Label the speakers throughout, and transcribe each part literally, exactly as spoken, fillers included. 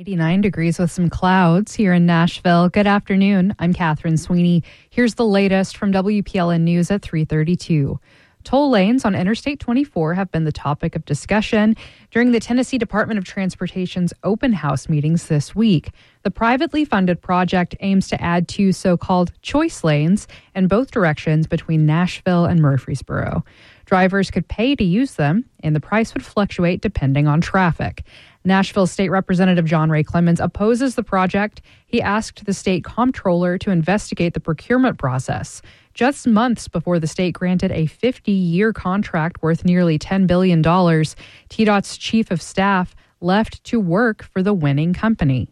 Speaker 1: eighty-nine degrees with some clouds here in Nashville. Good afternoon. I'm Catherine Sweeney. Here's the latest from W P L N News at three thirty-two. Toll lanes on Interstate twenty-four have been the topic of discussion during the Tennessee Department of Transportation's open house meetings this week. The privately funded project aims to add two so-called choice lanes in both directions between Nashville and Murfreesboro. Drivers could pay to use them, and the price would fluctuate depending on traffic. Nashville State Representative John Ray Clemens opposes the project. He asked the state comptroller to investigate the procurement process. Just months before the state granted a fifty-year contract worth nearly ten billion dollars, T DOT's chief of staff left to work for the winning company.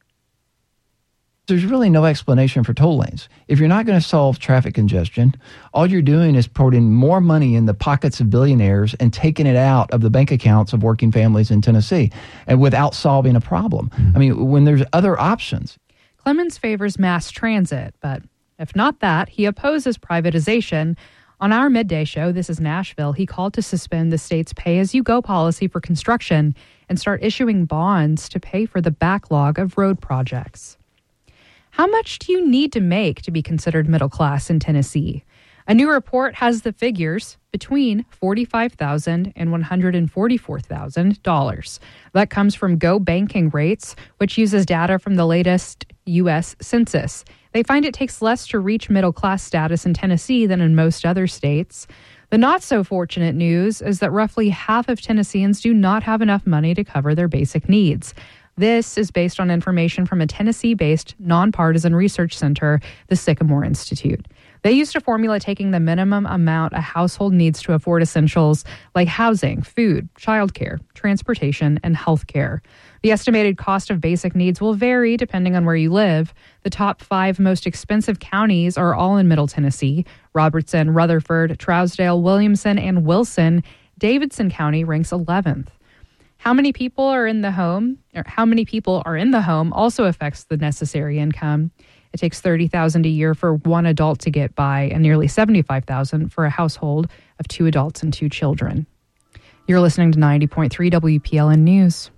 Speaker 2: There's really no explanation for toll lanes. If you're not going to solve traffic congestion, all you're doing is putting more money in the pockets of billionaires and taking it out of the bank accounts of working families in Tennessee, and without solving a problem. Mm-hmm. I mean, when there's other options.
Speaker 1: Clemens favors mass transit, but if not that, he opposes privatization. On our midday show, This is Nashville, he called to suspend the state's pay-as-you-go policy for construction and start issuing bonds to pay for the backlog of road projects. How much do you need to make to be considered middle class in Tennessee? A new report has the figures between forty-five thousand dollars and one hundred forty-four thousand dollars. That comes from Go Banking Rates, which uses data from the latest U S Census. They find it takes less to reach middle class status in Tennessee than in most other states. The not so fortunate news is that roughly half of Tennesseans do not have enough money to cover their basic needs. This is based on information from a Tennessee-based nonpartisan research center, the Sycamore Institute. They used a formula taking the minimum amount a household needs to afford essentials like housing, food, childcare, transportation, and health care. The estimated cost of basic needs will vary depending on where you live. The top five most expensive counties are all in Middle Tennessee: Robertson, Rutherford, Trousdale, Williamson, and Wilson. Davidson County ranks eleventh. How many people are in the home, or how many people are in the home also affects the necessary income. It takes thirty thousand dollars a year for one adult to get by and nearly seventy-five thousand dollars for a household of two adults and two children. You're listening to ninety point three W P L N News.